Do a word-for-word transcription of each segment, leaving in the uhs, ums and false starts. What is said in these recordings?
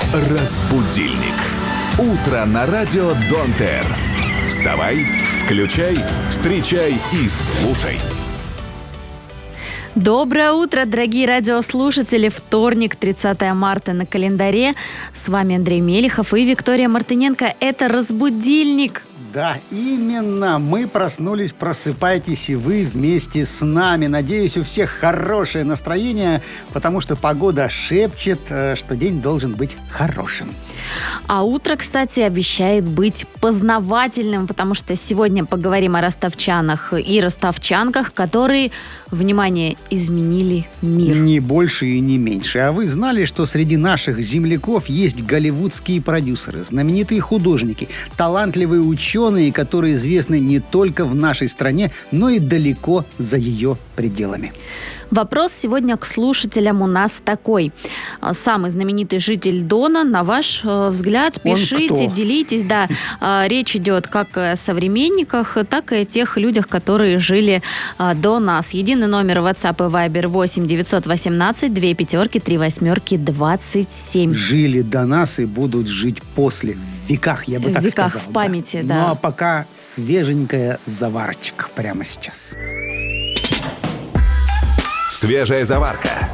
Разбудильник. Утро на радио Дон-Тер. Вставай, включай, встречай и слушай. Доброе утро, дорогие радиослушатели. Вторник, тридцатое марта на календаре. С вами Андрей Мелехов и Виктория Мартыненко. Это «Разбудильник». Да, именно. Мы проснулись, просыпайтесь и вы вместе с нами. Надеюсь, у всех хорошее настроение, потому что погода шепчет, что день должен быть хорошим. А утро, кстати, обещает быть познавательным, потому что сегодня поговорим о ростовчанах и ростовчанках, которые, внимание, изменили мир. Не больше и не меньше. А вы знали, что среди наших земляков есть голливудские продюсеры, знаменитые художники, талантливые ученые, которые известны не только в нашей стране, но и далеко за ее пределами? Вопрос сегодня к слушателям у нас такой. Самый знаменитый житель Дона, на ваш взгляд, пишите, делитесь. Да, речь идет как о современниках, так и о тех людях, которые жили до нас. Единый номер WhatsApp и Viber восемь девятьсот восемнадцать две пятерки три восьмерки двадцать семь. Жили до нас и будут жить после. В веках, я бы так сказал. В веках, сказал, в памяти, да. да. Ну а пока свеженькая заварочка прямо сейчас. Свежая заварка.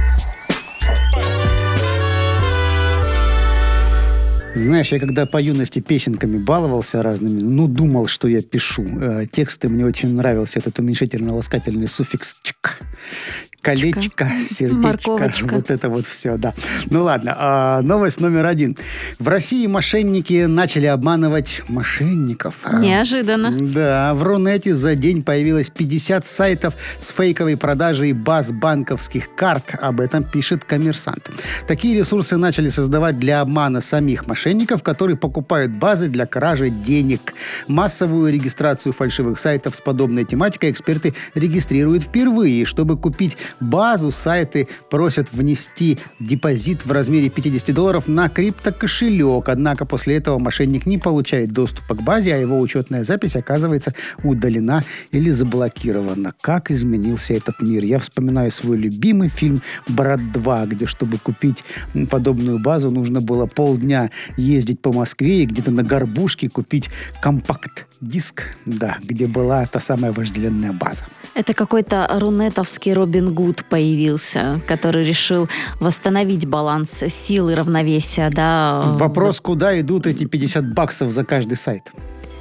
Знаешь, я когда по юности песенками баловался разными, ну, думал, что я пишу. Э, тексты, мне очень нравился этот уменьшительно-ласкательный суффикс «чк». Колечко, Чика. Сердечко, морковочка. Вот это вот все, да. Ну ладно, а, новость номер один. В России мошенники начали обманывать мошенников. Неожиданно. Да, в Рунете за день появилось пятьдесят сайтов с фейковой продажей баз банковских карт. Об этом пишет «Коммерсант». Такие ресурсы начали создавать для обмана самих мошенников, которые покупают базы для кражи денег. Массовую регистрацию фальшивых сайтов с подобной тематикой эксперты регистрируют впервые. Чтобы купить базу, сайты просят внести депозит в размере пятьдесят долларов на криптокошелек. Однако после этого мошенник не получает доступа к базе, а его учетная запись оказывается удалена или заблокирована. Как изменился этот мир? Я вспоминаю свой любимый фильм «Брат два», где, чтобы купить подобную базу, нужно было полдня ездить по Москве и где-то на горбушке купить компакт-диск, да, где была та самая вожделенная база. Это какой-то рунетовский Робин Гуд появился, который решил восстановить баланс сил и равновесия, да. Вопрос, куда идут эти пятьдесят баксов за каждый сайт?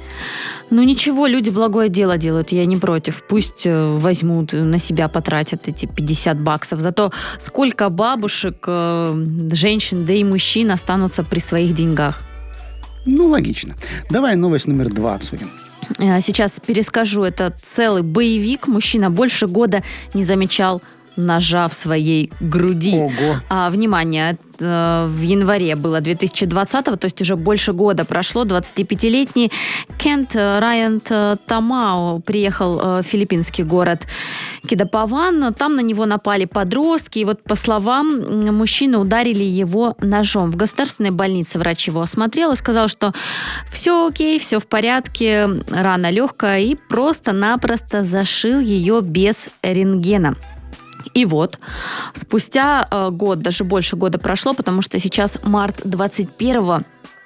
Ну ничего, люди благое дело делают, я не против. Пусть возьмут, на себя потратят эти пятьдесят баксов. Зато сколько бабушек, женщин, да и мужчин останутся при своих деньгах. Ну, логично. Давай новость номер два обсудим. Сейчас перескажу. Это целый боевик. Мужчина больше года не замечал ножа в своей груди. Ого. А, внимание, в январе было две тысячи двадцатого, то есть уже больше года прошло. двадцатипятилетний Кент Райант Тамао приехал в филиппинский город Кидапаван. Там на него напали подростки. И вот, по словам мужчины, ударили его ножом. В государственной больнице врач его осмотрел и сказал, что все окей, все в порядке, рана легкая, и просто-напросто зашил ее без рентгена. И вот, спустя э, год, даже больше года прошло, потому что сейчас март двадцать первого,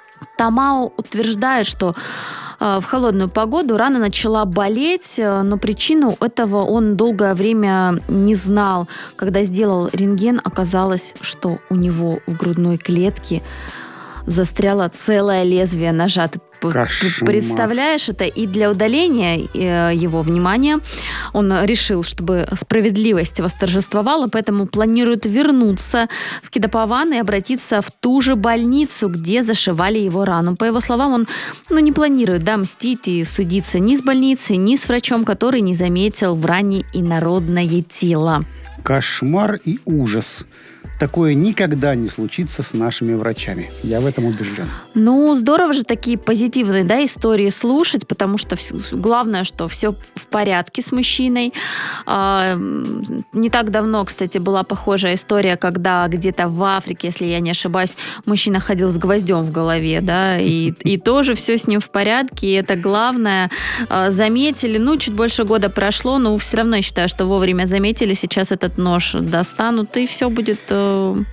Тамао утверждает, что э, в холодную погоду рана начала болеть, э, но причину этого он долгое время не знал. Когда сделал рентген, оказалось, что у него в грудной клетке застряло целое лезвие ножа. Ты Кошмар. Представляешь это? И для удаления его внимания он решил, чтобы справедливость восторжествовала, поэтому планирует вернуться в Кидапаван и обратиться в ту же больницу, где зашивали его рану. По его словам, он ну, не планирует да, мстить и судиться ни с больницей, ни с врачом, который не заметил в ране инородное тело. Кошмар и ужас. Такое никогда не случится с нашими врачами. Я в этом убежден. Ну, здорово же такие позитивные да, истории слушать, потому что все, главное, что все в порядке с мужчиной. А, не так давно, кстати, была похожая история, когда где-то в Африке, если я не ошибаюсь, мужчина ходил с гвоздем в голове, да, и, и тоже все с ним в порядке, и это главное. А, заметили, ну, чуть больше года прошло, но все равно я считаю, что вовремя заметили, сейчас этот нож достанут, и все будет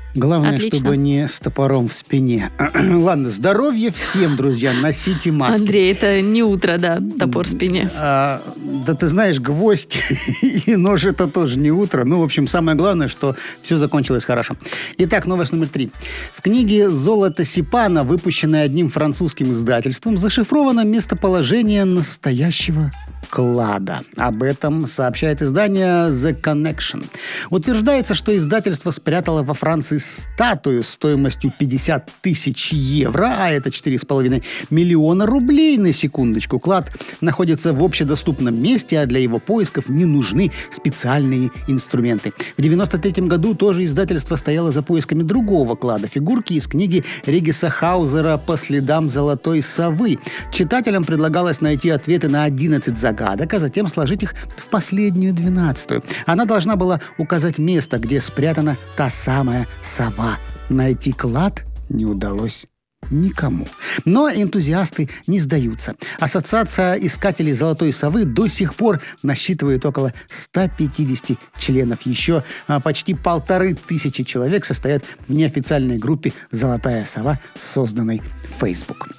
Главное, Отлично. чтобы не с топором в спине. Ладно, здоровья всем, друзья, носите маски. Андрей, это не утро, да, топор в спине. А, да ты знаешь, гвоздь и нож это тоже не утро. Ну, в общем, самое главное, что все закончилось хорошо. Итак, новость номер три. В книге «Золото Сипана», выпущенной одним французским издательством, зашифровано местоположение настоящего клада. Об этом сообщает издание The Connection. Утверждается, что издательство спрятало во Франции статую стоимостью пятьдесят тысяч евро, а это четыре с половиной миллиона рублей, на секундочку. Клад находится в общедоступном месте, а для его поисков не нужны специальные инструменты. В девяносто третьем году тоже издательство стояло за поисками другого клада, фигурки из книги Региса Хаузера «По следам золотой совы». Читателям предлагалось найти ответы на одиннадцать загадок, а затем сложить их в последнюю, двенадцатую. Она должна была указать место, где спрятана та самая сова. Найти клад не удалось никому. Но энтузиасты не сдаются. Ассоциация искателей золотой совы до сих пор насчитывает около ста пятидесяти членов. Еще а, почти полторы тысячи человек состоят в неофициальной группе «Золотая сова», созданной в Facebook.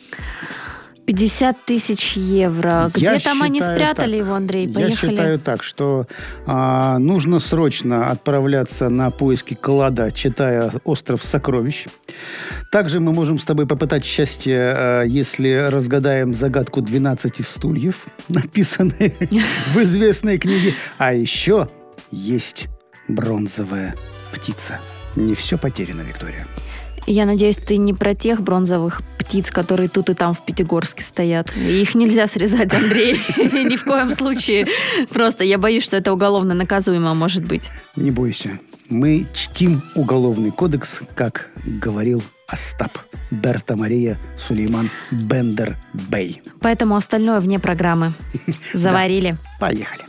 пятьдесят тысяч евро. Где Я там они считаю спрятали так. его, Андрей? Я Поехали. считаю так, что а, нужно срочно отправляться на поиски клада, читая «Остров сокровищ». Также мы можем с тобой попытать счастье, а, если разгадаем загадку двенадцати стульев, написанные в известной книге. А еще есть бронзовая птица. Не все потеряно, Виктория. Я надеюсь, ты не про тех бронзовых птиц, которые тут и там в Пятигорске стоят. Их нельзя срезать, Андрей. Ни в коем случае. Просто я боюсь, что это уголовно наказуемо может быть. Не бойся. Мы чтим уголовный кодекс, как говорил Остап Берта Мария Сулейман Бендер Бей. Поэтому остальное вне программы. Заварили. Поехали.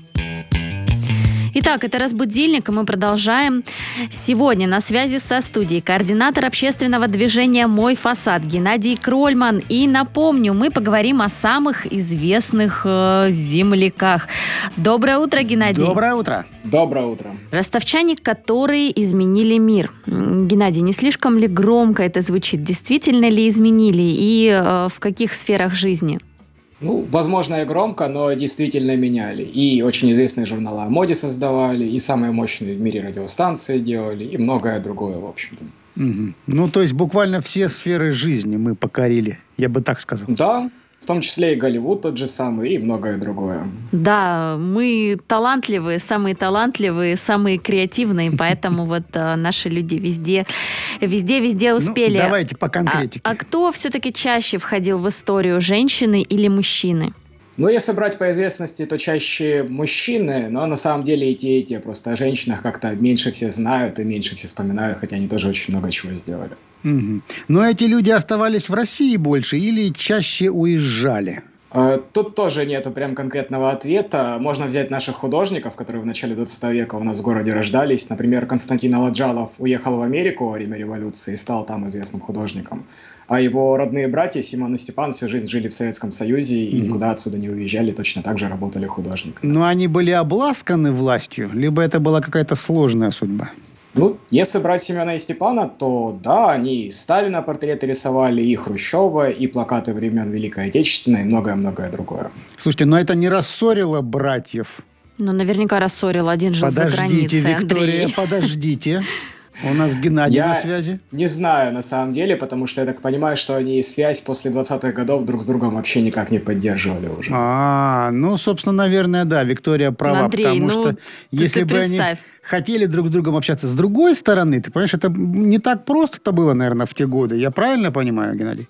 Итак, это «Разбудильник», и мы продолжаем. Сегодня на связи со студией координатор общественного движения «Мой фасад» Геннадий Крольман. И напомню, мы поговорим о самых известных э, земляках. Доброе утро, Геннадий. Доброе утро. Доброе утро. Ростовчане, которые изменили мир. Геннадий, не слишком ли громко это звучит? Действительно ли изменили? И э, в каких сферах жизни? Ну, возможно, и громко, но действительно меняли. И очень известные журналы о моде создавали, и самые мощные в мире радиостанции делали, и многое другое, в общем-то. Угу. Ну, то есть буквально все сферы жизни мы покорили, я бы так сказал. Да, в том числе и Голливуд тот же самый, и многое другое. Да, мы талантливые, самые талантливые, самые креативные, поэтому вот а, наши люди везде, везде, везде успели. Ну, давайте по конкретике. А, а кто все-таки чаще входил в историю, женщины или мужчины? Ну, если брать по известности, то чаще мужчины, но на самом деле и те, и те. Просто о женщинах как-то меньше все знают и меньше все вспоминают, хотя они тоже очень много чего сделали. Угу. Но эти люди оставались в России больше или чаще уезжали? Тут тоже нету прям конкретного ответа. Можно взять наших художников, которые в начале двадцатого века у нас в городе рождались. Например, Константин Аладжалов уехал в Америку во время революции и стал там известным художником. А его родные братья Симон и Степан всю жизнь жили в Советском Союзе и mm-hmm. никуда отсюда не уезжали, точно так же работали художниками. Но они были обласканы властью, либо это была какая-то сложная судьба? Ну, если брать Семена и Степана, то да, они и Сталина портреты рисовали, и Хрущева, и плакаты времен Великой Отечественной, и многое-многое другое. Слушайте, но это не рассорило братьев? Ну, наверняка рассорил. Один жил за границей, Виктория, Андрей. Подождите. У нас Геннадий Я на связи. Не знаю, на самом деле, потому что я так понимаю, что они связь после двадцатых годов друг с другом вообще никак не поддерживали уже. А, ну, собственно, наверное, да, Виктория права, Андрей, потому ну, что ты, если ты бы они хотели друг с другом общаться с другой стороны, ты понимаешь, это не так просто-то было, наверное, в те годы. Я правильно понимаю, Геннадий?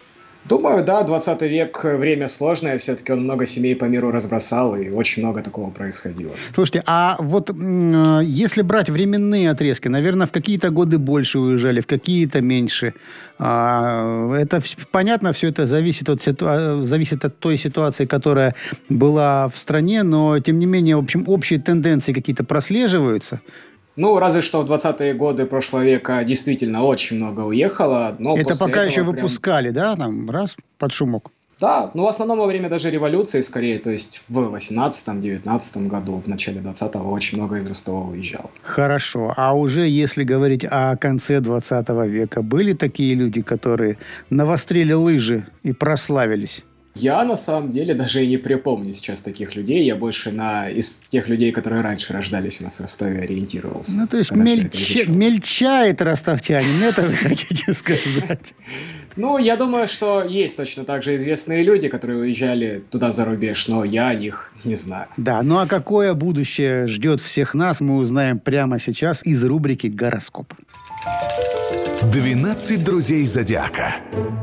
Думаю, да, двадцатый век, время сложное, все-таки он много семей по миру разбросал, и очень много такого происходило. Слушайте, а вот э, если брать временные отрезки, наверное, в какие-то годы больше уезжали, в какие-то меньше. А, это понятно, все это зависит от, ситу... зависит от той ситуации, которая была в стране, но, тем не менее, в общем, общие тенденции какие-то прослеживаются. Ну, разве что в двадцатые годы прошлого века действительно очень много уехало. Но это пока еще прям... выпускали, да, там, раз, под шумок? Да, но в основном во время даже революции, скорее, то есть в восемнадцатом-девятнадцатом году, в начале двадцатого очень много из Ростова уезжало. Хорошо. А уже если говорить о конце двадцатого века, были такие люди, которые навострили лыжи и прославились? Я, на самом деле, даже и не припомню сейчас таких людей. Я больше на из тех людей, которые раньше рождались у нас в Ростове, ориентировался. Ну, то есть мельча... мельчает ростовчанин, это вы хотите сказать? Ну, я думаю, что есть точно так же известные люди, которые уезжали туда за рубеж, но я о них не знаю. Да, ну а какое будущее ждет всех нас, мы узнаем прямо сейчас из рубрики «Гороскоп». двенадцать друзей зодиака.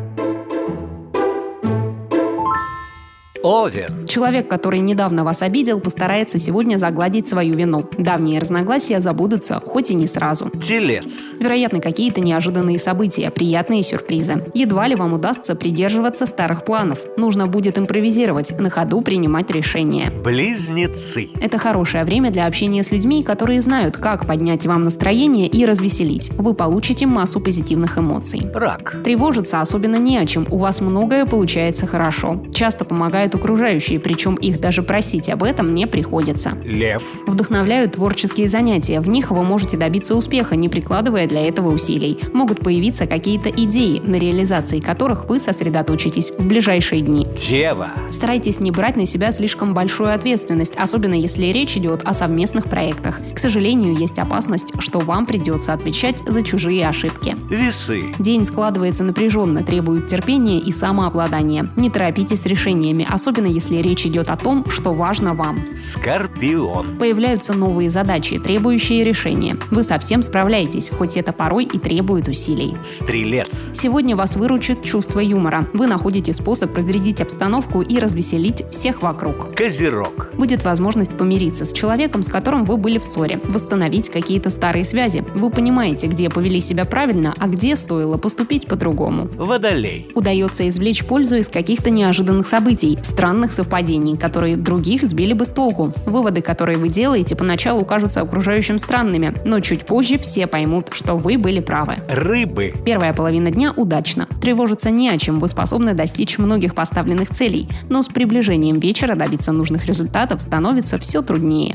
Овен. Человек, который недавно вас обидел, постарается сегодня загладить свою вину. Давние разногласия забудутся, хоть и не сразу. Телец. Вероятно, какие-то неожиданные события, приятные сюрпризы. Едва ли вам удастся придерживаться старых планов. Нужно будет импровизировать, на ходу принимать решения. Близнецы. Это хорошее время для общения с людьми, которые знают, как поднять вам настроение и развеселить. Вы получите массу позитивных эмоций. Рак. Тревожиться особенно не о чем, у вас многое получается хорошо. Часто помогают окружающие, причем их даже просить об этом не приходится. Лев. Вдохновляют творческие занятия, в них вы можете добиться успеха, не прикладывая для этого усилий. Могут появиться какие-то идеи, на реализации которых вы сосредоточитесь в ближайшие дни. Дева. Старайтесь не брать на себя слишком большую ответственность, особенно если речь идет о совместных проектах. К сожалению, есть опасность, что вам придется отвечать за чужие ошибки. Весы. День складывается напряженно, требует терпения и самообладания. Не торопитесь с решениями, особенно если речь идет о том, что важно вам. Скорпион. Появляются новые задачи, требующие решения. Вы совсем справляетесь, хоть это порой и требует усилий. Стрелец. Сегодня вас выручит чувство юмора. Вы находите способ разрядить обстановку и развеселить всех вокруг. Козерог. Будет возможность помириться с человеком, с которым вы были в ссоре, восстановить какие-то старые связи. Вы понимаете, где повели себя правильно, а где стоило поступить по-другому. Водолей. Удается извлечь пользу из каких-то неожиданных событий, странных совпадений, которые других сбили бы с толку. Выводы, которые вы делаете, поначалу кажутся окружающим странными, но чуть позже все поймут, что вы были правы. Рыбы. Первая половина дня удачна. Тревожиться не о чем, вы способны достичь многих поставленных целей, но с приближением вечера добиться нужных результатов становится все труднее.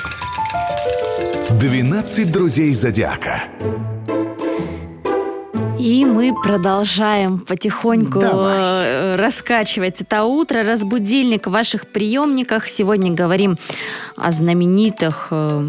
двенадцать друзей зодиака. И мы продолжаем потихоньку Давай. раскачивать это утро. Разбудильник в ваших приемниках. Сегодня говорим о знаменитых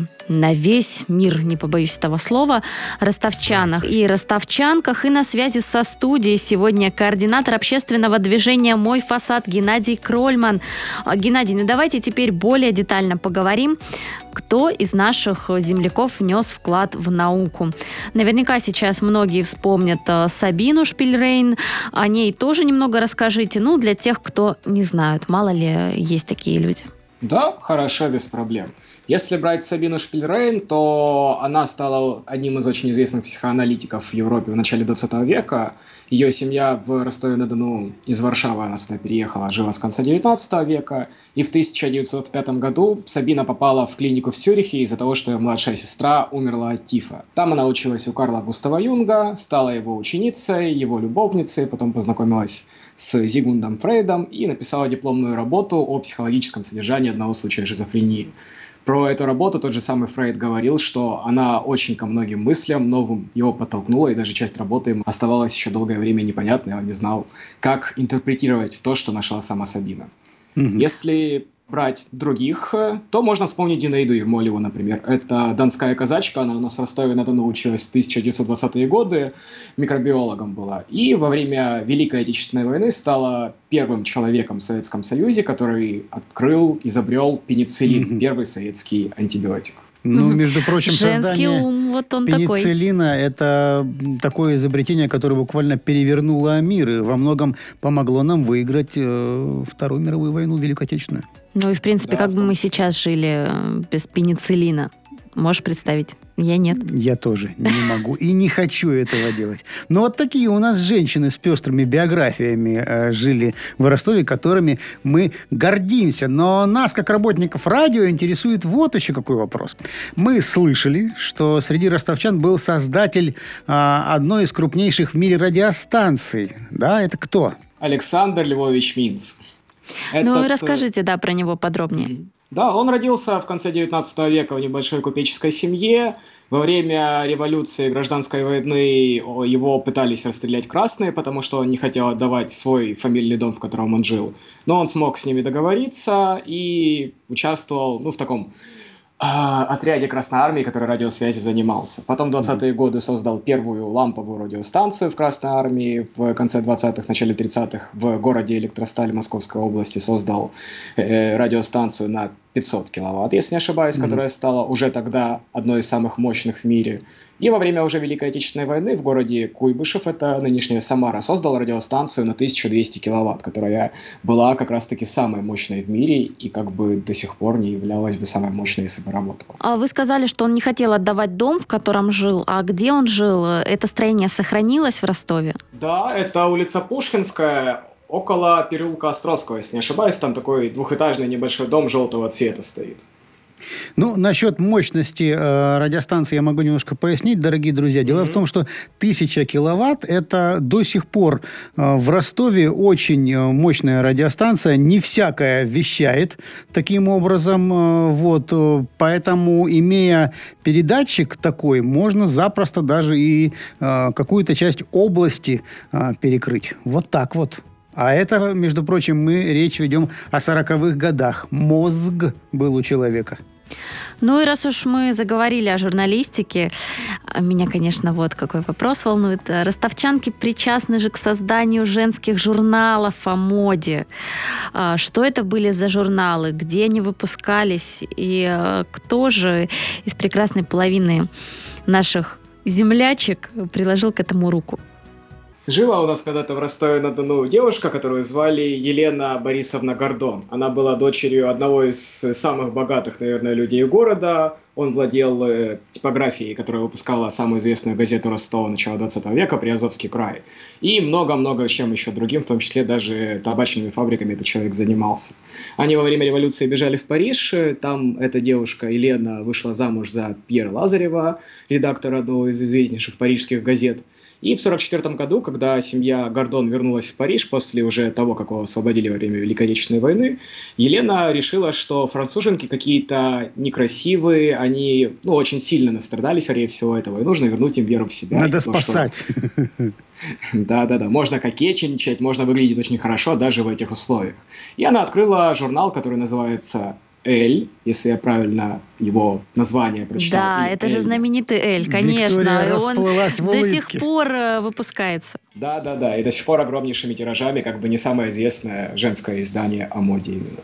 на весь мир, не побоюсь этого слова, ростовчанах и ростовчанках. И на связи со студией сегодня координатор общественного движения «Мой фасад» Геннадий Крольман. Геннадий, ну давайте теперь более детально поговорим, кто из наших земляков внес вклад в науку. Наверняка сейчас многие вспомнят Сабину Шпильрейн. О ней тоже немного расскажите. Ну, для тех, кто не знают, мало ли есть такие люди. Да, хорошо, без проблем. Если брать Сабину Шпильрейн, то она стала одним из очень известных психоаналитиков в Европе в начале двадцатого века. Ее семья в Ростове-на-Дону из Варшавы, она сюда переехала, жила с конца девятнадцатого века. И в тысяча девятьсот пятом году Сабина попала в клинику в Цюрихе из-за того, что ее младшая сестра умерла от тифа. Там она училась у Карла Густава Юнга, стала его ученицей, его любовницей, потом познакомилась с Зигмундом Фрейдом и написала дипломную работу о психологическом содержании одного случая шизофрении. Про эту работу тот же самый Фрейд говорил, что она очень ко многим мыслям новым его подтолкнула, и даже часть работы ему оставалась еще долгое время непонятной, он не знал, как интерпретировать то, что нашла сама Сабина. Mm-hmm. Если брать других, то можно вспомнить Зинаиду Ермолеву, например. Это донская казачка, она у нас в Ростове-на-Дону училась в тысяча девятьсот двадцатые годы, микробиологом была. И во время Великой Отечественной войны стала первым человеком в Советском Союзе, который открыл, изобрел пенициллин, mm-hmm. первый советский антибиотик. Ну, между прочим, Женский создание ум, вот он пенициллина такой. – это такое изобретение, которое буквально перевернуло мир и во многом помогло нам выиграть э, Вторую мировую войну, Великую Отечественную. Ну и, в принципе, да, как бы мы сейчас жили без пенициллина? Можешь представить? Я нет. Я тоже не могу и не хочу этого делать. Но вот такие у нас женщины с пестрыми биографиями э, жили в Ростове, которыми мы гордимся. Но нас, как работников радио, интересует вот еще какой вопрос. Мы слышали, что среди ростовчан был создатель э, одной из крупнейших в мире радиостанций. Да, это кто? Александр Львович Минц. Ну и Этот, расскажите, да, про него подробнее. Да, он родился в конце девятнадцатого века в небольшой купеческой семье. Во время революции, гражданской войны его пытались расстрелять красные, потому что он не хотел отдавать свой фамильный дом, в котором он жил. Но он смог с ними договориться и участвовал, ну, в таком э, отряде Красной Армии, который радиосвязью занимался. Потом в двадцатые годы создал первую ламповую радиостанцию в Красной Армии. В конце двадцатых, начале тридцатых в городе Электросталь Московской области создал э, радиостанцию на пятьсот киловатт, если не ошибаюсь, mm-hmm. которая стала уже тогда одной из самых мощных в мире. И во время уже Великой Отечественной войны в городе Куйбышев, это нынешняя Самара, создал радиостанцию на тысячу двести киловатт, которая была как раз-таки самой мощной в мире и как бы до сих пор не являлась бы самой мощной, если бы работала. А вы сказали, что он не хотел отдавать дом, в котором жил. А где он жил? Это строение сохранилось в Ростове? Да, это улица Пушкинская, около переулка Островского, если не ошибаюсь. Там такой двухэтажный небольшой дом желтого цвета стоит. Ну, насчет мощности э, радиостанции я могу немножко пояснить, дорогие друзья. Дело mm-hmm. в том, что тысяча киловатт – это до сих пор э, в Ростове очень мощная радиостанция. Не всякая вещает таким образом. Э, вот, э, поэтому, имея передатчик такой, можно запросто даже и э, какую-то часть области э, перекрыть. Вот так вот. А это, между прочим, мы речь ведем о сороковых годах. Мозг был у человека. Ну и раз уж мы заговорили о журналистике, меня, конечно, вот какой вопрос волнует. Ростовчанки причастны же к созданию женских журналов о моде. Что это были за журналы? Где они выпускались? И кто же из прекрасной половины наших землячек приложил к этому руку? Жила у нас когда-то в Ростове-на-Дону девушка, которую звали Елена Борисовна Гордон. Она была дочерью одного из самых богатых, наверное, людей города. Он владел э, типографией, которая выпускала самую известную газету Ростова начала двадцатого века «Приазовский край». И много-много чем еще другим, в том числе даже табачными фабриками этот человек занимался. Они во время революции бежали в Париж. Там эта девушка Елена вышла замуж за Пьера Лазарева, редактора одного из известнейших парижских газет. И в сорок четвёртом году, когда семья Гордон вернулась в Париж после уже того, как его освободили во время Великой Отечественной войны, Елена решила, что француженки какие-то некрасивые, они ну, очень сильно настрадались во время всего этого, и нужно вернуть им веру в себя. Надо спасать. Да-да-да, можно кокетничать, можно выглядеть очень хорошо даже в этих условиях. И она открыла журнал, который называется «Эль», если я правильно его название прочитал. Да, это же знаменитый «Эль», конечно. Виктория и он расплылась в до улыбке. сих пор выпускается. Да-да-да, и до сих пор огромнейшими тиражами, как бы не самое известное женское издание о моде именно.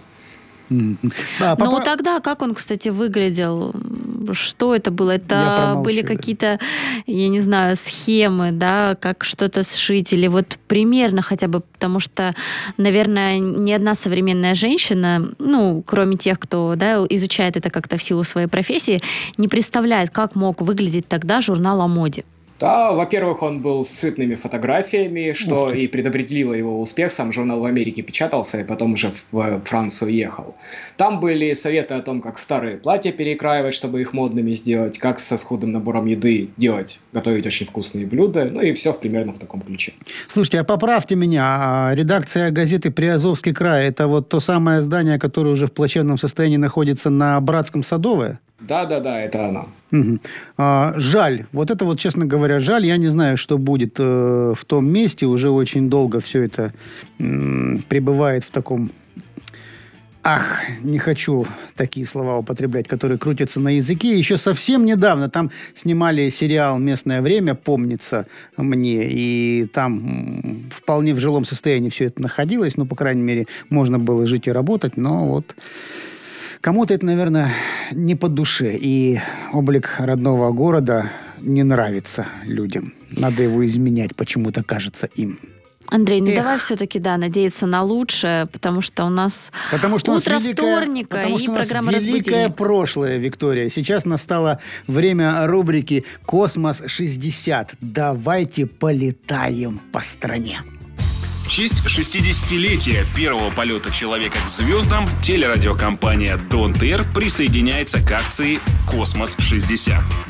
Да, Ну, попро- тогда как он, кстати, выглядел? Что это было? Это были какие-то, я не знаю, схемы, да, как что-то сшить? Или вот примерно хотя бы, потому что, наверное, ни одна современная женщина, ну, кроме тех, кто, да, изучает это как-то в силу своей профессии, не представляет, как мог выглядеть тогда журнал о моде. Да, во-первых, он был с цветными фотографиями, что и предопределило его успех. Сам журнал в Америке печатался, и потом уже в Францию ехал. Там были советы о том, как старые платья перекраивать, чтобы их модными сделать, как со схудым набором еды делать, готовить очень вкусные блюда, ну и все примерно в таком ключе. Слушайте, а поправьте меня, редакция газеты «Приазовский край» — это вот то самое здание, которое уже в плачевном состоянии находится на Братском Садовое? Да-да-да, это она. Угу. А, жаль. Вот это вот, честно говоря, жаль. Я не знаю, что будет э, в том месте. Уже очень долго все это м- пребывает в таком... Ах, не хочу такие слова употреблять, которые крутятся на языке. Еще совсем недавно там снимали сериал «Местное время», помнится мне, и там м- вполне в жилом состоянии все это находилось. Ну, по крайней мере, можно было жить и работать, но вот... Кому-то это, наверное, не по душе, и облик родного города не нравится людям. Надо его изменять, почему-то кажется им. Андрей, ну Эх. давай все-таки, да, надеяться на лучшее, потому что у нас потому что утро у нас великое, вторника потому и что у нас программа великое «Разбудильник». прошлое, Виктория. Сейчас настало время рубрики «Космос шестьдесят». Давайте полетаем по стране. В честь шестидесятилетия первого полета человека к звездам телерадиокомпания Дон Тер присоединяется к акции «Космос шестьдесят».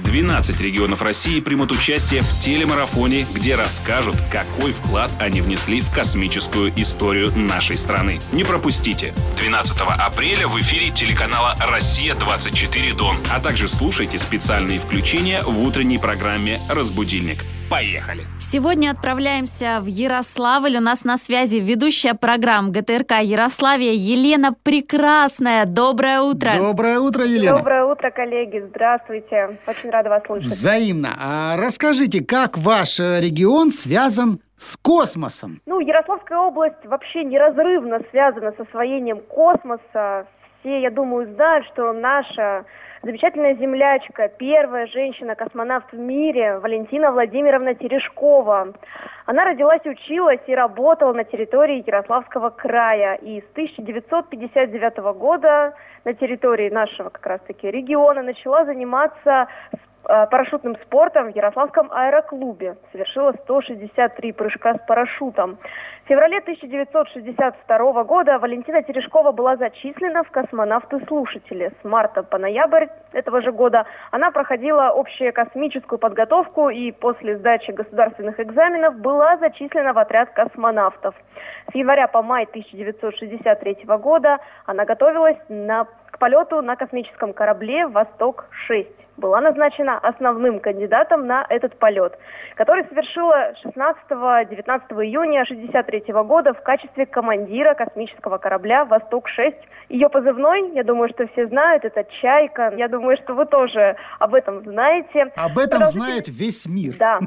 двенадцать регионов России примут участие в телемарафоне, где расскажут, какой вклад они внесли в космическую историю нашей страны. Не пропустите. двенадцатого апреля в эфире телеканала «Россия-двадцать четыре Дон», а также слушайте специальные включения в утренней программе «Разбудильник». Поехали! Сегодня отправляемся в Ярославль. У нас на связи ведущая программ ГТРК Ярославия Елена Прекрасная. Доброе утро! Доброе утро, Елена! Доброе утро, коллеги! Здравствуйте! Очень рада вас слышать. Взаимно. А расскажите, как ваш регион связан с космосом? Ну, Ярославская область вообще неразрывно связана с освоением космоса. Все, я думаю, знают, что наша замечательная землячка, первая женщина-космонавт в мире, Валентина Владимировна Терешкова. Она родилась, училась и работала на территории Ярославского края. И с тысяча девятьсот пятьдесят девятого года на территории нашего как раз-таки региона начала заниматься парашютным спортом в Ярославском аэроклубе. Совершила сто шестьдесят три прыжка с парашютом. В феврале тысяча девятьсот шестьдесят второго года Валентина Терешкова была зачислена в космонавты-слушатели. С марта по ноябрь этого же года она проходила общекосмическую подготовку и после сдачи государственных экзаменов была зачислена в отряд космонавтов. С января по май тысяча девятьсот шестьдесят третьего года она готовилась на, к полету на космическом корабле «Восток шесть». Была назначена основным кандидатом на этот полет, который совершила шестнадцатого-девятнадцатого июня тысяча девятьсот шестьдесят третьего года в качестве командира космического корабля «Восток шесть». Ее позывной, я думаю, что все знают, это «Чайка». Я думаю, что вы тоже об этом знаете. Об этом знает весь мир. Да,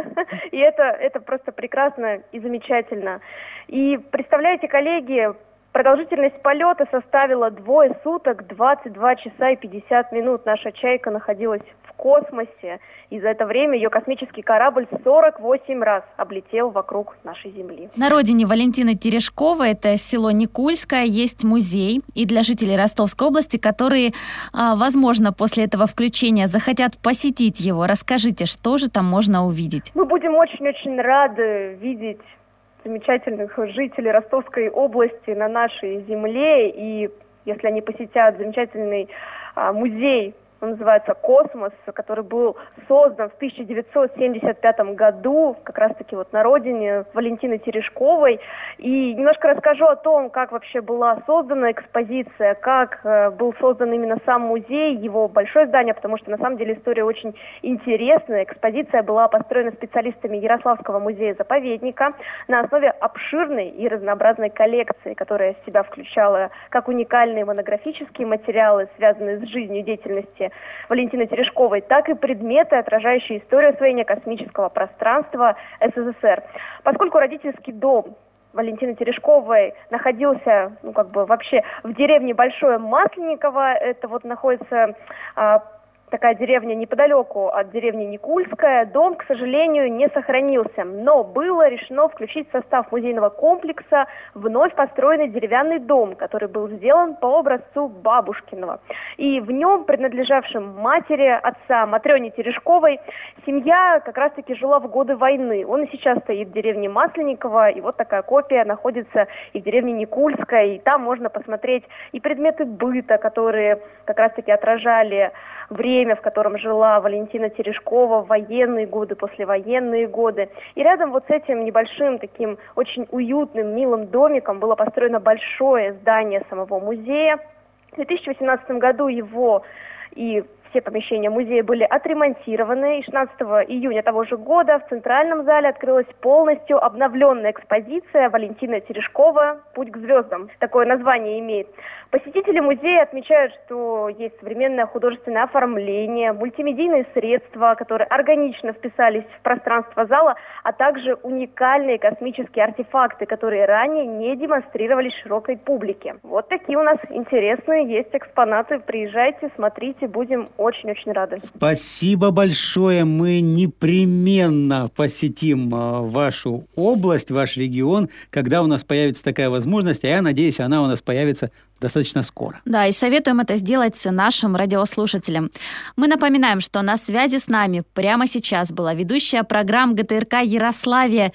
и это, это просто прекрасно и замечательно. И представляете, коллеги, продолжительность полета составила двое суток, двадцать два часа и пятьдесят минут. Наша «Чайка» находилась в космосе, и за это время ее космический корабль сорок восемь раз облетел вокруг нашей Земли. На родине Валентины Терешковой, это село Никульское, есть музей. И для жителей Ростовской области, которые, возможно, после этого включения захотят посетить его, расскажите, что же там можно увидеть? Мы будем очень-очень рады видеть замечательных жителей Ростовской области на нашей земле. И если они посетят замечательный а, музей, он называется «Космос», который был создан в тысяча девятьсот семьдесят пятом году, как раз-таки вот на родине Валентины Терешковой. И немножко расскажу о том, как вообще была создана экспозиция, как э, был создан именно сам музей, его большое здание, потому что на самом деле история очень интересная. Экспозиция была построена специалистами Ярославского музея-заповедника на основе обширной и разнообразной коллекции, которая в себя включала как уникальные монографические материалы, связанные с жизнью и деятельностью Валентины Терешковой, так и предметы, отражающие историю освоения космического пространства СССР. Поскольку родительский дом Валентины Терешковой находился, ну, как бы вообще в деревне Большое Масленниково, это вот находится а, такая деревня неподалеку от деревни Никульская, дом, к сожалению, не сохранился. Но было решено включить в состав музейного комплекса вновь построенный деревянный дом, который был сделан по образцу бабушкиного. И в нем, принадлежавшем матери отца Матрёне Терешковой, семья как раз-таки жила в годы войны. Он и сейчас стоит в деревне Масленниково, и вот такая копия находится и в деревне Никульская, и там можно посмотреть и предметы быта, которые как раз-таки отражали время, в котором жила Валентина Терешкова, военные годы, послевоенные годы. И рядом вот с этим небольшим таким очень уютным, милым домиком было построено большое здание самого музея. В две тысячи восемнадцатом году его и все помещения музея были отремонтированы, и шестнадцатого июня того же года в Центральном зале открылась полностью обновленная экспозиция «Валентина Терешкова. Путь к звездам». Такое название имеет. Посетители музея отмечают, что есть современное художественное оформление, мультимедийные средства, которые органично вписались в пространство зала, а также уникальные космические артефакты, которые ранее не демонстрировались широкой публике. Вот такие у нас интересные есть экспонаты. Приезжайте, смотрите, будем очень-очень рады. Спасибо большое. Мы непременно посетим вашу область, ваш регион, когда у нас появится такая возможность, а я надеюсь, она у нас появится достаточно скоро. Да, и советуем это сделать нашим радиослушателям. Мы напоминаем, что на связи с нами прямо сейчас была ведущая программ ГТРК Ярославия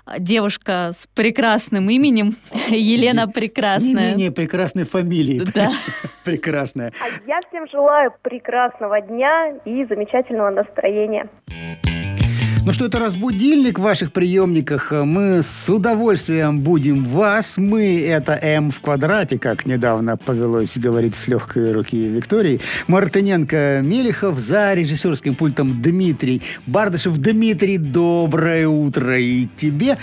девушка с прекрасным именем, Елена Прекрасная. С не менее прекрасной фамилией. Да. Прекрасная. А я всем желаю прекрасного дня и замечательного настроения. Ну что, это раз будильник в ваших приемниках. Мы с удовольствием будем вас. Мы — это М в квадрате, как недавно повелось говорить с легкой руки Виктории. Мартыненко, Мелехов, за режиссерским пультом Дмитрий Бардышев. Дмитрий, доброе утро и тебе.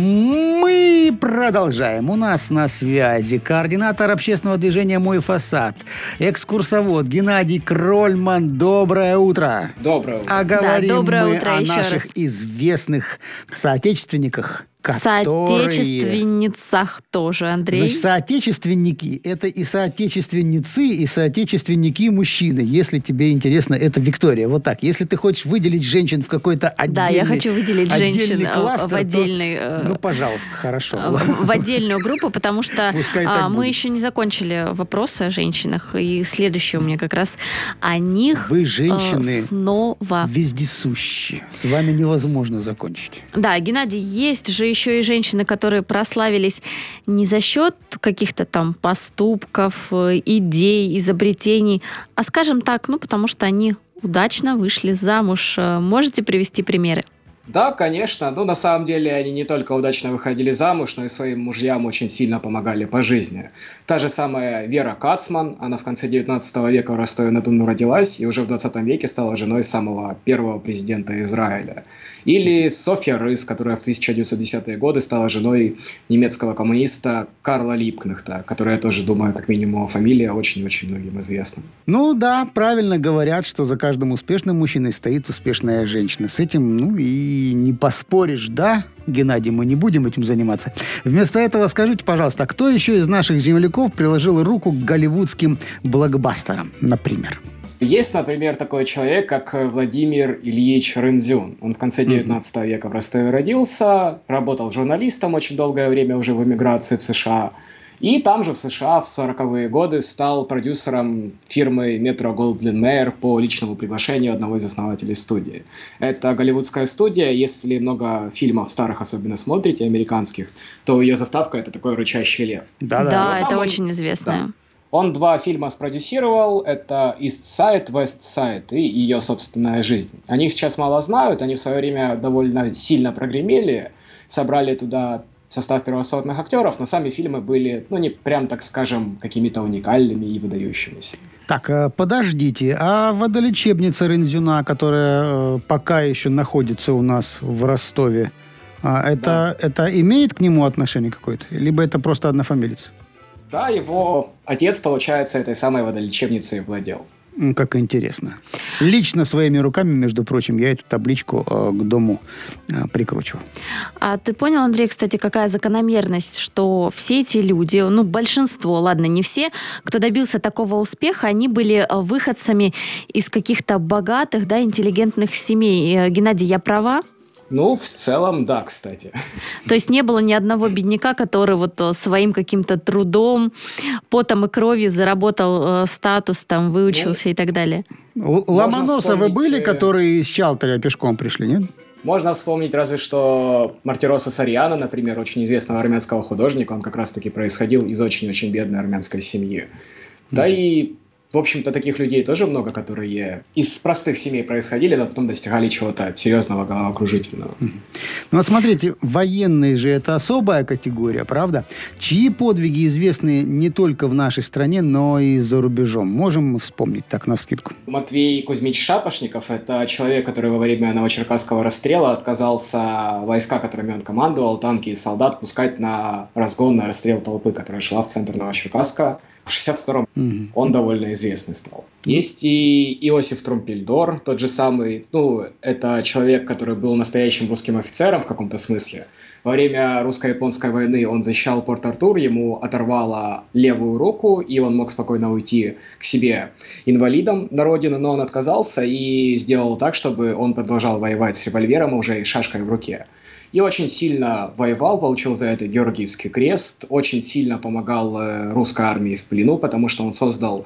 Мы продолжаем. У нас на связи координатор общественного движения «Мой фасад», экскурсовод Геннадий Крольман. Доброе утро. Доброе утро. А говорим Да, доброе мы утро о еще наших раз. известных соотечественниках, которые... Соотечественницах тоже, Андрей. Значит, соотечественники – это и соотечественницы, и соотечественники мужчины. Если тебе интересно, это Виктория. Вот так. Если ты хочешь выделить женщин в какой-то отдельный Да, я хочу выделить женщин кластер, в отдельный... То, ну, пожалуйста, хорошо. В, в отдельную группу, потому что а, мы будет. еще не закончили вопросы о женщинах. И следующее у меня как раз о них. Вы, женщины, э, снова вездесущие. С вами невозможно закончить. Да, Геннадий, есть же еще и женщины, которые прославились не за счет каких-то там поступков, идей, изобретений, а, скажем так, ну, потому что они удачно вышли замуж. Можете привести примеры? Да, конечно. Ну, на самом деле, они не только удачно выходили замуж, но и своим мужьям очень сильно помогали по жизни. Та же самая Вера Кацман, она в конце девятнадцатого века в Ростове-на-Дону родилась и уже в двадцатом веке стала женой самого первого президента Израиля. Или Софья Рыс, которая в тысяча девятьсот десятые годы стала женой немецкого коммуниста Карла Липкнехта, которая, я тоже думаю, как минимум фамилия очень-очень многим известна. Ну да, правильно говорят, что за каждым успешным мужчиной стоит успешная женщина. С этим, ну и не поспоришь, да, Геннадий, мы не будем этим заниматься. Вместо этого скажите, пожалуйста, кто еще из наших земляков приложил руку к голливудским блокбастерам, например? Есть, например, такой человек, как Владимир Ильич Рэнзюн. Он в конце девятнадцатого века в Ростове родился, работал журналистом очень долгое время уже в эмиграции в США. И там же в США в сороковые годы стал продюсером фирмы Metro-Goldwyn-Mayer по личному приглашению одного из основателей студии. Это голливудская студия. Если много фильмов старых особенно смотрите, американских, то ее заставка — это такой рычащий лев. Да, да, это он, очень известно. Да. Он два фильма спродюсировал, это East Side, West Side и ее собственная жизнь. О них сейчас мало знают, они в свое время довольно сильно прогремели, собрали туда состав первосортных актеров, но сами фильмы были, ну, не прям, так скажем, какими-то уникальными и выдающимися. Так, подождите, а водолечебница Рэнзюна, которая пока еще находится у нас в Ростове, это, да. это имеет к нему отношение какое-то? Либо это просто однофамилец? Да, его отец, получается, этой самой водолечебницей владел. Как интересно. Лично своими руками, между прочим, я эту табличку э, к дому э, прикручивал. А ты понял, Андрей, кстати, какая закономерность, что все эти люди, ну, большинство, ладно, не все, кто добился такого успеха, они были выходцами из каких-то богатых, да, интеллигентных семей. Геннадий, я права? Ну, в целом, да, кстати. То есть не было ни одного бедняка, который вот своим каким-то трудом, потом и кровью заработал э, статус, там, выучился ну, и так далее. Ломоносовы были, которые из Чалтаря пешком пришли, нет? Можно вспомнить разве что Мартироса Сарьяна, например, очень известного армянского художника. Он как раз-таки происходил из очень-очень бедной армянской семьи. Mm-hmm. Да и... В общем-то, таких людей тоже много, которые из простых семей происходили, но потом достигали чего-то серьезного, головокружительного. Ну вот смотрите, военные же это особая категория, правда? Чьи подвиги известны не только в нашей стране, но и за рубежом? Можем вспомнить так навскидку. Матвей Кузьмич Шапошников – это человек, который во время Новочеркасского расстрела отказался войска, которыми он командовал, танки и солдат, пускать на разгон, на расстрел толпы, которая шла в центр Новочеркасска. В шестьдесят втором mm-hmm. он довольно известный стал. Есть и Иосиф Трумпельдор, тот же самый, ну, это человек, который был настоящим русским офицером в каком-то смысле. Во время русско-японской войны он защищал Порт-Артур, ему оторвало левую руку, и он мог спокойно уйти к себе инвалидом на родину, но он отказался и сделал так, чтобы он продолжал воевать с револьвером уже и шашкой в руке. И очень сильно воевал, получил за это Георгиевский крест, очень сильно помогал русской армии в плену, потому что он создал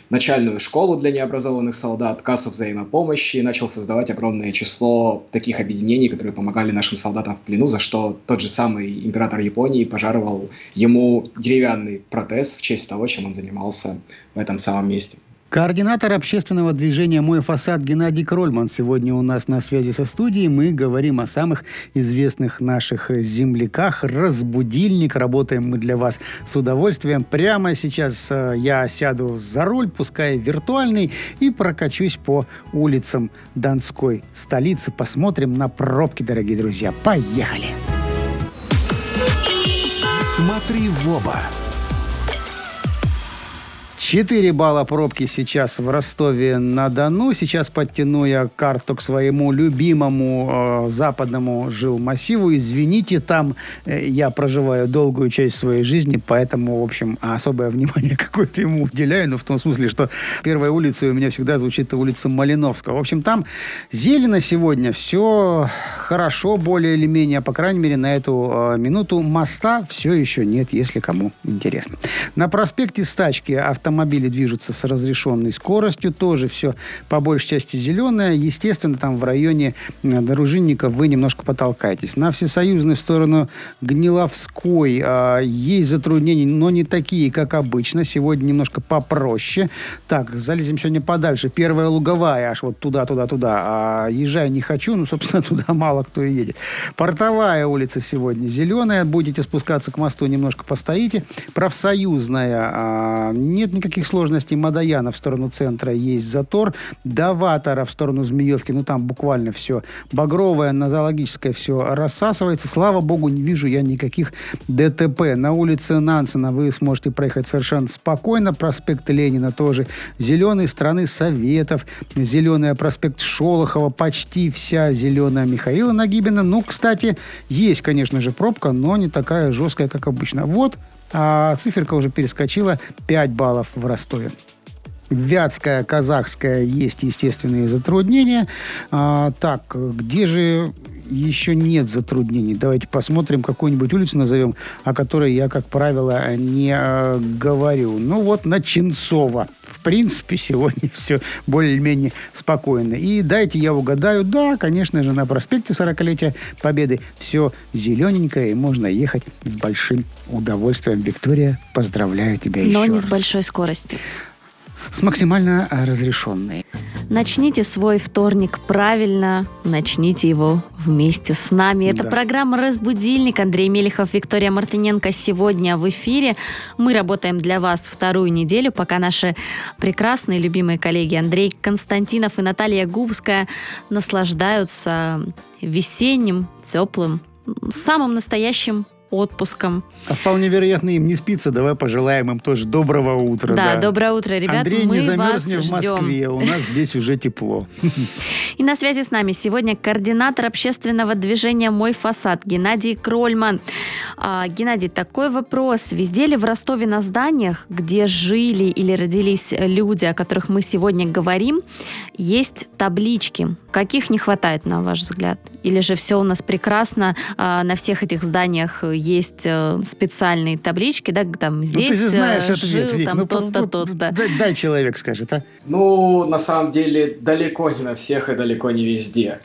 начальную школу для необразованных солдат, кассу взаимопомощи, и начал создавать огромное число таких объединений, которые помогали нашим солдатам в плену, за что тот же самый император Японии пожаловал ему деревянный протез в честь того, чем он занимался в этом самом месте. Координатор общественного движения «Мой фасад» Геннадий Крольман сегодня у нас на связи со студией. Мы говорим о самых известных наших земляках. «Разбудильник». Работаем мы для вас с удовольствием. Прямо сейчас я сяду за руль, пускай виртуальный, и прокачусь по улицам Донской столицы. Посмотрим на пробки, дорогие друзья. Поехали! Смотри в оба. Четыре балла пробки сейчас в Ростове-на-Дону. Сейчас подтяну я карту к своему любимому э, западному жилмассиву. Извините, там э, я проживаю долгую часть своей жизни, поэтому, в общем, особое внимание какое-то ему уделяю. Но в том смысле, что первая улица у меня всегда звучит улица Малиновского. В общем, там зелено сегодня, все хорошо, более или менее. По крайней мере, на эту э, минуту моста все еще нет, если кому интересно. На проспекте Стачки автомобиль Автомобили движутся с разрешенной скоростью, тоже все по большей части зеленое. Естественно, там в районе Дружинников вы немножко потолкаетесь. На Всесоюзной в сторону Гниловской а, есть затруднения, но не такие, как обычно. Сегодня немножко попроще. Так, залезем сегодня подальше. Первая Луговая, аж вот туда, туда, туда. А езжаю не хочу, ну, собственно, туда мало кто и едет. Портовая улица сегодня зеленая. Будете спускаться к мосту, немножко постоите. Профсоюзная а, нет никаких Никаких сложностей. Мадояна в сторону центра есть затор. Даватора в сторону Змеевки. Ну, там буквально все. Багровая, на Зоологической все рассасывается. Слава богу, не вижу я никаких ДТП. На улице Нансена вы сможете проехать совершенно спокойно. Проспект Ленина тоже зеленый. Страны Советов. Зеленый проспект Шолохова. Почти вся зеленая Михаила Нагибина. Ну, кстати, есть, конечно же, пробка, но не такая жесткая, как обычно. Вот. А циферка уже перескочила. пять баллов в Ростове. Вятская, Казахская есть естественные затруднения. А, так, где же еще нет затруднений? Давайте посмотрим, какую-нибудь улицу назовем, о которой я, как правило, не э, говорю. Ну вот на Ченцова. В принципе, сегодня все более-менее спокойно. И дайте я угадаю, да, конечно же, на проспекте сорокалетия Победы все зелененькое, и можно ехать с большим удовольствием. Виктория, поздравляю тебя еще раз. Но не с большой скоростью. С максимально разрешенной. Начните свой вторник правильно, начните его вместе с нами. Это да. Программа «Разбудильник». Андрей Мелехов, Виктория Мартыненко сегодня в эфире. Мы работаем для вас вторую неделю, пока наши прекрасные любимые коллеги Андрей Константинов и Наталья Губская наслаждаются весенним, теплым, самым настоящим отпуском. А вполне вероятно, им не спится. Давай пожелаем им тоже доброго утра. Да, да. Доброе утро, ребят. Андрей, мы не замерзни вас в Москве. ждем. У нас здесь уже тепло. И на связи с нами сегодня координатор общественного движения «Мой фасад» Геннадий Крольман. А, Геннадий, такой вопрос. Везде ли в Ростове на зданиях, где жили или родились люди, о которых мы сегодня говорим, есть таблички? Каких не хватает, на ваш взгляд? Или же все у нас прекрасно, а, на всех этих зданиях есть специальные таблички, да, там здесь ну, ты же знаешь жил, ответ, Вик. там ну, тот-то, тот-то. Дай, дай человек скажет, а? Ну, на самом деле, далеко не на всех и далеко не везде.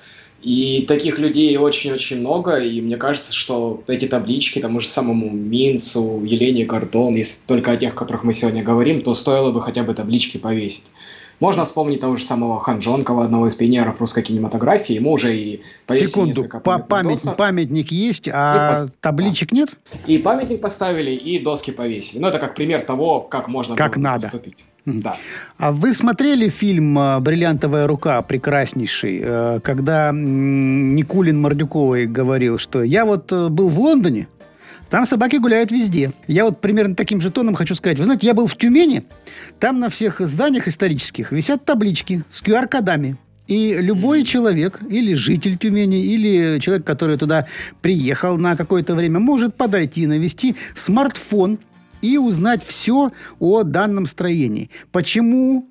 И таких людей очень-очень много, и мне кажется, что эти таблички тому же самому Минцу, Елене Гордон, если только о тех, о которых мы сегодня говорим, то стоило бы хотя бы таблички повесить. Можно вспомнить того же самого Ханжонкова, одного из пионеров русской кинематографии. Ему уже и повесили Секунду, несколько Па- память, памятник есть, а пос... табличек да. нет? И памятник поставили, и доски повесили. Ну, это как пример того, как можно как было надо. поступить. Да. А вы смотрели фильм «Бриллиантовая рука», прекраснейший, когда Никулин Мордюковой говорил, что я вот был в Лондоне, там собаки гуляют везде. Я вот примерно таким же тоном хочу сказать. Вы знаете, я был в Тюмени, там на всех зданиях исторических висят таблички с ку ар кодами. И любой человек, или житель Тюмени, или человек, который туда приехал на какое-то время, может подойти, навести смартфон и узнать все о данном строении. Почему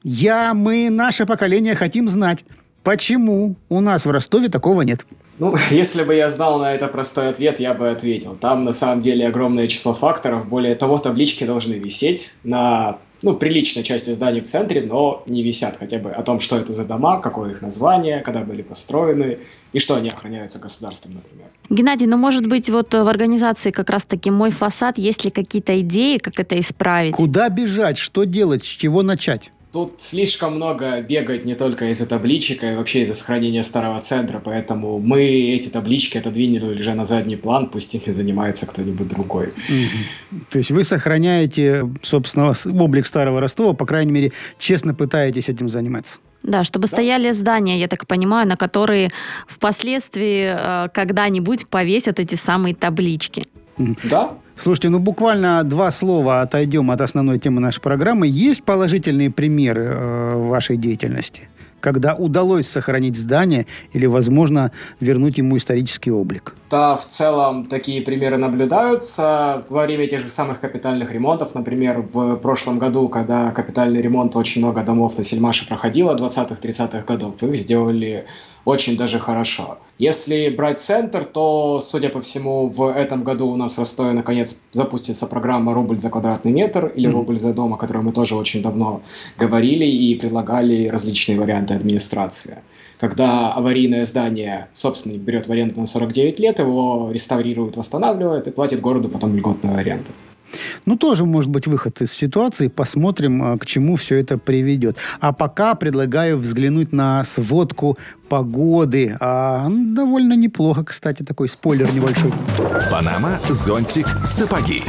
я, мы, наше поколение хотим знать, почему у нас в Ростове такого нет? Ну, если бы я знал на это простой ответ, я бы ответил. Там, на самом деле, огромное число факторов. Более того, таблички должны висеть на ну, приличной части зданий в центре, но не висят хотя бы о том, что это за дома, какое их название, когда были построены и что они охраняются государством, например. Геннадий, ну, может быть, вот в организации как раз-таки «Мой фасад» есть ли какие-то идеи, как это исправить? Куда бежать, что делать, с чего начать? Тут слишком много бегает не только из-за табличек, а и вообще из-за сохранения старого центра, поэтому мы эти таблички отодвинули уже на задний план, пусть ими занимается кто-нибудь другой. Угу. То есть вы сохраняете, собственно, облик старого Ростова, по крайней мере, честно пытаетесь этим заниматься? Да, чтобы да. стояли здания, я так понимаю, на которые впоследствии э, когда-нибудь повесят эти самые таблички. Да. Слушайте, ну буквально два слова отойдем от основной темы нашей программы. Есть положительные примеры э, вашей деятельности, когда удалось сохранить здание или, возможно, вернуть ему исторический облик? Да, в целом такие примеры наблюдаются во время тех же самых капитальных ремонтов. Например, в прошлом году, когда капитальный ремонт очень много домов на Сельмаше проходило, двадцатых-тридцатых годов, их сделали очень даже хорошо. Если брать центр, то, судя по всему, в этом году у нас в Ростове наконец запустится программа «Рубль за квадратный метр» или «Рубль за дом», о которой мы тоже очень давно говорили и предлагали различные варианты администрации. Когда аварийное здание собственник берет в аренду на сорок девять лет, его реставрируют, восстанавливают и платит городу потом льготную аренду. Ну, тоже может быть выход из ситуации. Посмотрим, к чему все это приведет. А пока предлагаю взглянуть на сводку погоды. А, довольно неплохо, кстати, такой спойлер небольшой. Панама, зонтик, сапоги.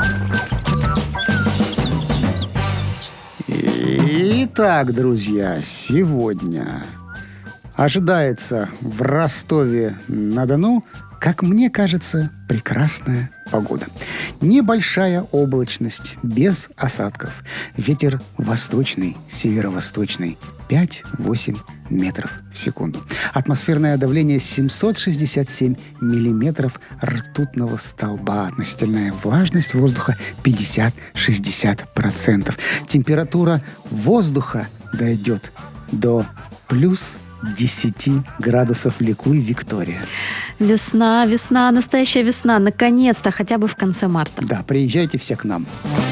Итак, друзья, сегодня ожидается в Ростове-на-Дону, как мне кажется, прекрасная погода. Небольшая облачность, без осадков. Ветер восточный, северо-восточный, пять-восемь метров в секунду. Атмосферное давление семьсот шестьдесят семь миллиметров ртутного столба. Относительная влажность воздуха пятьдесят-шестьдесят процентов. Температура воздуха дойдет до плюс десять градусов. Ликуй, Виктория. Весна, весна, настоящая весна. Наконец-то, хотя бы в конце марта. Да, приезжайте все к нам.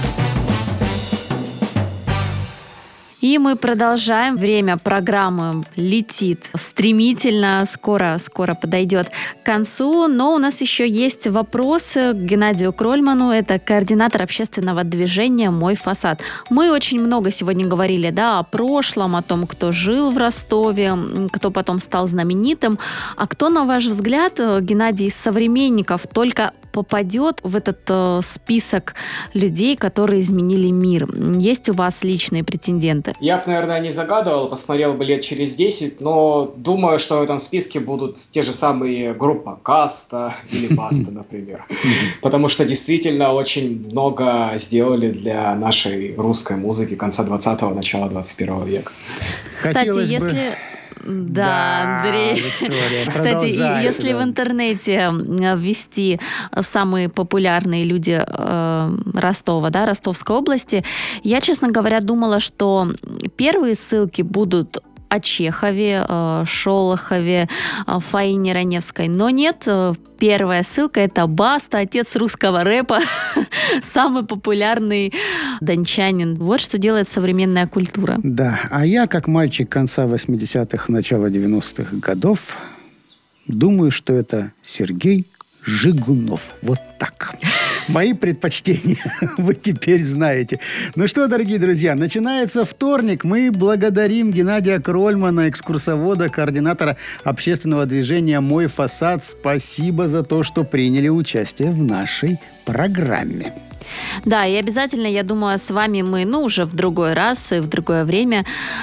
И мы продолжаем. Время программы летит стремительно, скоро, скоро подойдет к концу. Но у нас еще есть вопросы к Геннадию Крольману. Это координатор общественного движения «Мой фасад». Мы очень много сегодня говорили, да, о прошлом, о том, кто жил в Ростове, кто потом стал знаменитым. А кто, на ваш взгляд, Геннадий, из современников только попадет в этот э, список людей, которые изменили мир? Есть у вас личные претенденты? Я бы, наверное, не загадывал, посмотрел бы лет через десять, но думаю, что в этом списке будут те же самые группа Каста или Баста, например. Потому что действительно очень много сделали для нашей русской музыки конца двадцатого, начала двадцать первого века. Кстати, если... Да, да, Андрей. Виктория, кстати, если да. в интернете ввести самые популярные люди э, Ростова, да, Ростовской области, я, честно говоря, думала, что первые ссылки будут о Чехове, э, Шолохове, э, Фаине Раневской. Но нет, э, первая ссылка — это Баста, отец русского рэпа, самый популярный дончанин. Вот что делает современная культура. Да, а я, как мальчик конца восьмидесятых, начала девяностых годов, думаю, что это Сергей Жигунов. Вот так. Мои предпочтения вы теперь знаете. Ну что, дорогие друзья, начинается вторник. Мы благодарим Геннадия Крольмана, экскурсовода, координатора общественного движения «Мой фасад». Спасибо за то, что приняли участие в нашей программе. Да, и обязательно, я думаю, с вами мы, ну, уже в другой раз и в другое время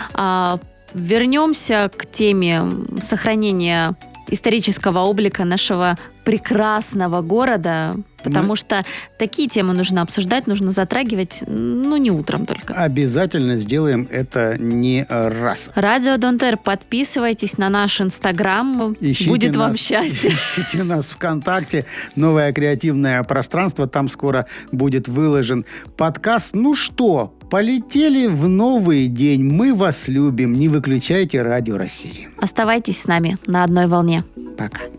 а, вернемся к теме сохранения исторического облика нашего прекрасного города, потому Мы... что такие темы нужно обсуждать, нужно затрагивать, ну, не утром только. Обязательно сделаем это не раз. Радио Донтер, подписывайтесь на наш Инстаграм, будет нас, вам счастье. Ищите нас ВКонтакте, новое креативное пространство, там скоро будет выложен подкаст. Ну что, полетели в новый день, мы вас любим, не выключайте Радио России. Оставайтесь с нами на одной волне. Пока.